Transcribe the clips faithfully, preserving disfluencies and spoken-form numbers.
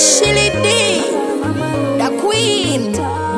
Shilly D, the queen.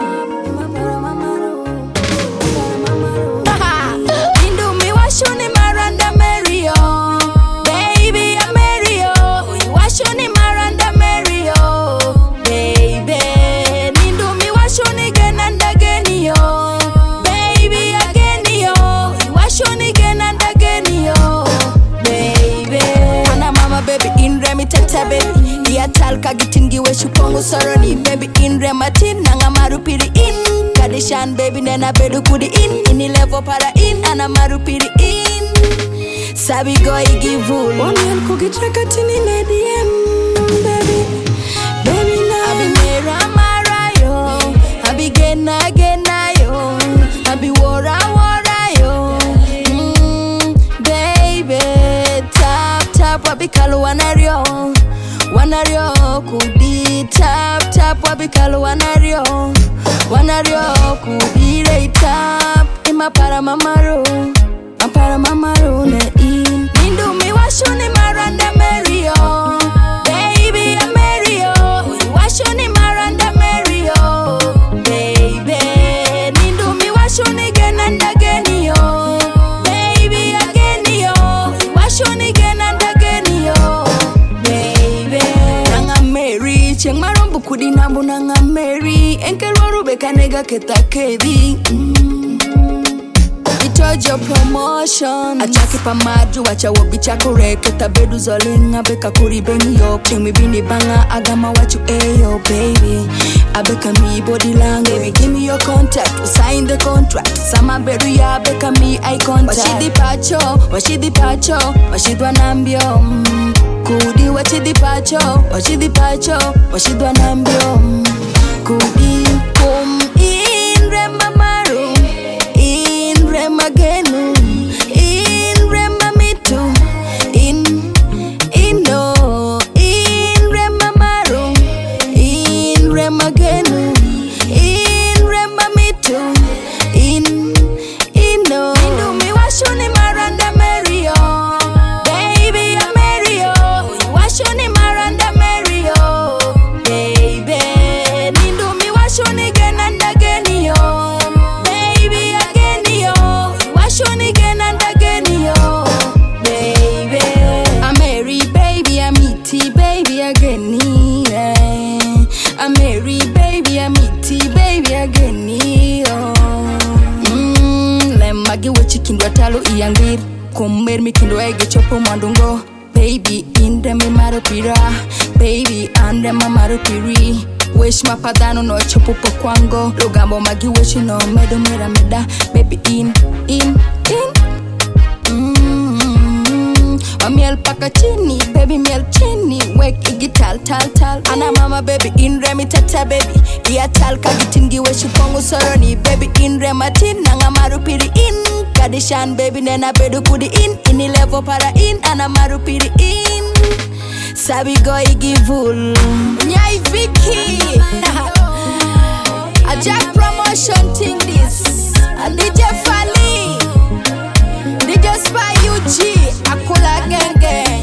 Indu mi washuni Miranda Mario, baby I'm Mario. Washuni Miranda Mario, baby. Indu mi washuni Genanda Genio, baby Agenio. Washuni Genanda Genio, baby. Ana mama baby in remi tete baby. Ya talka gitingi we shupongo soroni baby in rematin nanga marupiri in Kadishan baby nena bedu kudi in ini level para in ana marupiri in Sabi go igivul One yan kukitraka tini ne D M baby baby na Abi mera marayo Abi gena gena yo Abi wora wora yo mm, baby tap tap wabi kalu wanario Wanario kudi tap tap wabikalu wanario Wanario kudi rei tap Ima para mamaru Ampara mamaru ne in Nindu mi washuni Miranda Mario Baby I'm Mario Washuni Miranda Mario Baby Nindu mi washuni Genanda Genio Baby Agenio Washuni Genanda Genio Cheng marombu kudi nambu nanga Mary Enkel waru beka nega keta kebi mm. Itojo promotion Achaki pa madu wacha wabicha kure Keta bedu zolinga beka kuri beni yo Kimi bini banga agama wachu ayo baby Abeka mi body lang baby give me your contact We sign the contract Sama bedu ya beka mi eye contact Washidi pacho, washidi pacho Washidwa nambio mm. Kudi wachidi pacho, wachidi pacho, wachidwa nambio Kudi kum in rema maru, in rema genu, in rema mitu, in, ino, in rema maru, in rema genu, in rema mitu, in, ino Indu mi washuni Miranda Mario Baby I'm Mario Washuni Miranda Mario, baby. Nindu mi washuni Genanda Genio, baby Agenio. Washuni Genanda Genio, baby. I'm Mary, baby I'm Iti, baby Ageni. I'm Mary, baby I'm Iti, baby Agenio. Mm, lemmagi wechi kindwa talo iyangir. Kumer mi kindwa ege chopo mandungo. Baby, inde mi marupira Baby, ande ma marupiri Wish mapadano no chopupo kwango Lugambo magi wish no medo mera meda Baby, in, in, in mm-hmm. Wamiel paka chini, baby miel chini Wek igi tal tal tal Ana mama baby, in remi tete baby Ia tal kagitingi wish pongo soroni Baby, in rematin nanga marupiri in Kadishan baby nena bedu kudi in Ini level para in ana marupiri in Sabi go igivul Nyai Vicky A Jack promotion thing this A D J Fali D J Spy U G Akula Genge